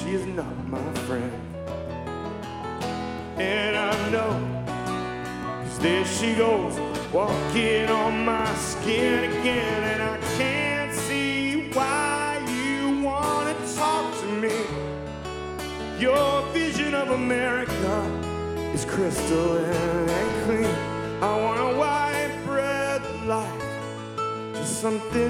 she is not my friend. And I know, 'cause there she goes, walking on my skin again. And I can't see why you wanna talk to me. Your vision of America is crystal and clean. I want a white bread life, just something